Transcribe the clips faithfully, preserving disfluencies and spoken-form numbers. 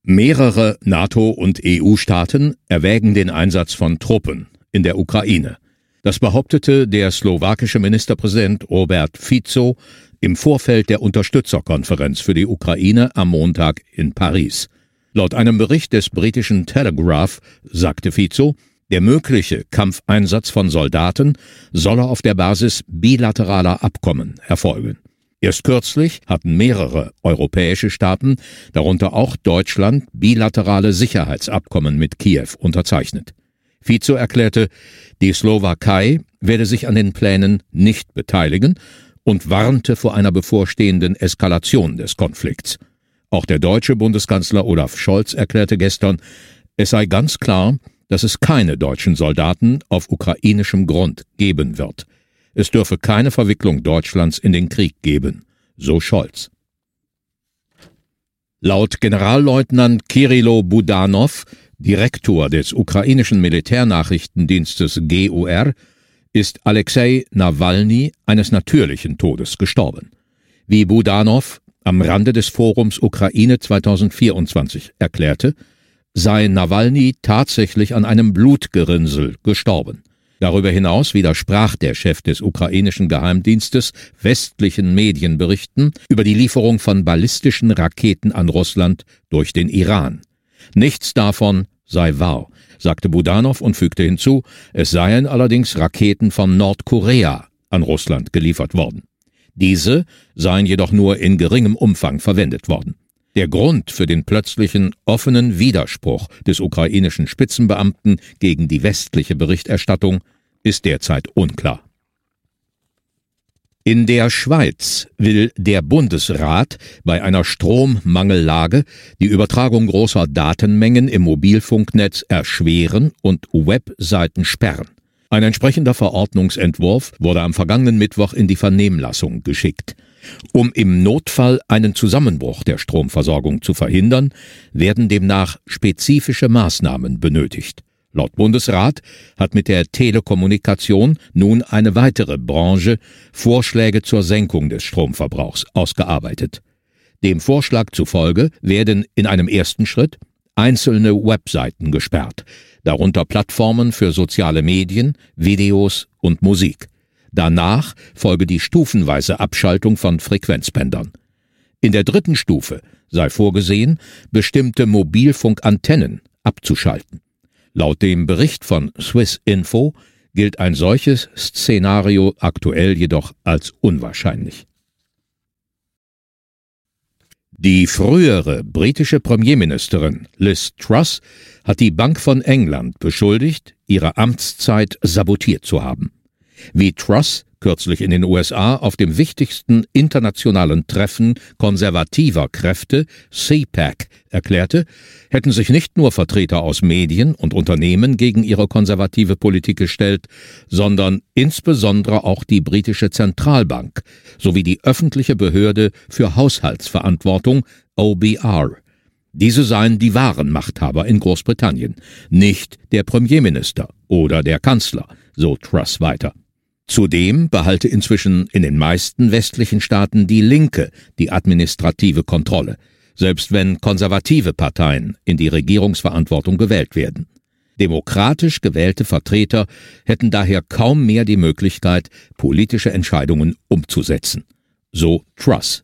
Mehrere NATO- und E U-Staaten erwägen den Einsatz von Truppen in der Ukraine. Das behauptete der slowakische Ministerpräsident Robert Fico im Vorfeld der Unterstützerkonferenz für die Ukraine am Montag in Paris. Laut einem Bericht des britischen Telegraph sagte Fico, der mögliche Kampfeinsatz von Soldaten solle auf der Basis bilateraler Abkommen erfolgen. Erst kürzlich hatten mehrere europäische Staaten, darunter auch Deutschland, bilaterale Sicherheitsabkommen mit Kiew unterzeichnet. Fico erklärte, die Slowakei werde sich an den Plänen nicht beteiligen und warnte vor einer bevorstehenden Eskalation des Konflikts. Auch der deutsche Bundeskanzler Olaf Scholz erklärte gestern, es sei ganz klar, dass es keine deutschen Soldaten auf ukrainischem Grund geben wird. Es dürfe keine Verwicklung Deutschlands in den Krieg geben, so Scholz. Laut Generalleutnant Kirillo Budanov, Direktor des ukrainischen Militärnachrichtendienstes G U R, ist Alexei Nawalny eines natürlichen Todes gestorben. Wie Budanov am Rande des Forums Ukraine zweitausendvierundzwanzig erklärte, sei Nawalny tatsächlich an einem Blutgerinnsel gestorben. Darüber hinaus widersprach der Chef des ukrainischen Geheimdienstes westlichen Medienberichten über die Lieferung von ballistischen Raketen an Russland durch den Iran. Nichts davon sei wahr, sagte Budanov und fügte hinzu, es seien allerdings Raketen von Nordkorea an Russland geliefert worden. Diese seien jedoch nur in geringem Umfang verwendet worden. Der Grund für den plötzlichen offenen Widerspruch des ukrainischen Spitzenbeamten gegen die westliche Berichterstattung ist derzeit unklar. In der Schweiz will der Bundesrat bei einer Strommangellage die Übertragung großer Datenmengen im Mobilfunknetz erschweren und Webseiten sperren. Ein entsprechender Verordnungsentwurf wurde am vergangenen Mittwoch in die Vernehmlassung geschickt. Um im Notfall einen Zusammenbruch der Stromversorgung zu verhindern, werden demnach spezifische Maßnahmen benötigt. Laut Bundesrat hat mit der Telekommunikation nun eine weitere Branche Vorschläge zur Senkung des Stromverbrauchs ausgearbeitet. Dem Vorschlag zufolge werden in einem ersten Schritt einzelne Webseiten gesperrt, darunter Plattformen für soziale Medien, Videos und Musik. Danach folge die stufenweise Abschaltung von Frequenzbändern. In der dritten Stufe sei vorgesehen, bestimmte Mobilfunkantennen abzuschalten. Laut dem Bericht von Swissinfo gilt ein solches Szenario aktuell jedoch als unwahrscheinlich. Die frühere britische Premierministerin Liz Truss hat die Bank von England beschuldigt, ihre Amtszeit sabotiert zu haben. Wie Truss kürzlich in den U S A auf dem wichtigsten internationalen Treffen konservativer Kräfte, C PAC, erklärte, hätten sich nicht nur Vertreter aus Medien und Unternehmen gegen ihre konservative Politik gestellt, sondern insbesondere auch die britische Zentralbank sowie die öffentliche Behörde für Haushaltsverantwortung, O B R. Diese seien die wahren Machthaber in Großbritannien, nicht der Premierminister oder der Kanzler, so Truss weiter. Zudem behalte inzwischen in den meisten westlichen Staaten die Linke die administrative Kontrolle, selbst wenn konservative Parteien in die Regierungsverantwortung gewählt werden. Demokratisch gewählte Vertreter hätten daher kaum mehr die Möglichkeit, politische Entscheidungen umzusetzen. So Truss.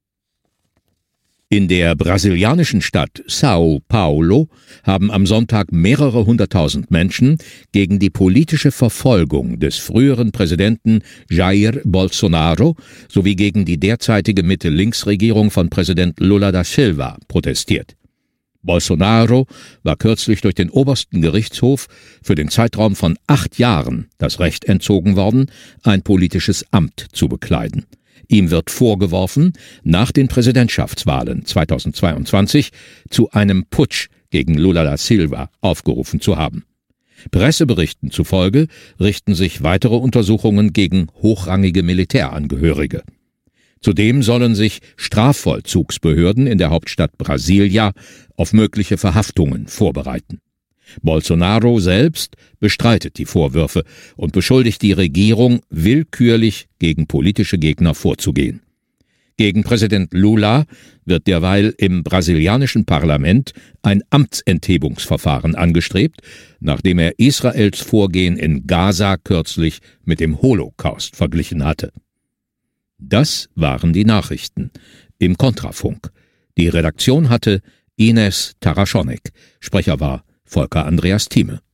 In der brasilianischen Stadt São Paulo haben am Sonntag mehrere hunderttausend Menschen gegen die politische Verfolgung des früheren Präsidenten Jair Bolsonaro sowie gegen die derzeitige Mitte-Links-Regierung von Präsident Lula da Silva protestiert. Bolsonaro war kürzlich durch den obersten Gerichtshof für den Zeitraum von acht Jahren das Recht entzogen worden, ein politisches Amt zu bekleiden. Ihm wird vorgeworfen, nach den Präsidentschaftswahlen zweitausendzweiundzwanzig zu einem Putsch gegen Lula da Silva aufgerufen zu haben. Presseberichten zufolge richten sich weitere Untersuchungen gegen hochrangige Militärangehörige. Zudem sollen sich Strafvollzugsbehörden in der Hauptstadt Brasilia auf mögliche Verhaftungen vorbereiten. Bolsonaro selbst bestreitet die Vorwürfe und beschuldigt die Regierung, willkürlich gegen politische Gegner vorzugehen. Gegen Präsident Lula wird derweil im brasilianischen Parlament ein Amtsenthebungsverfahren angestrebt, nachdem er Israels Vorgehen in Gaza kürzlich mit dem Holocaust verglichen hatte. Das waren die Nachrichten im Kontrafunk. Die Redaktion hatte Ines Taraschonek. Sprecher war Volker Andreas Thieme.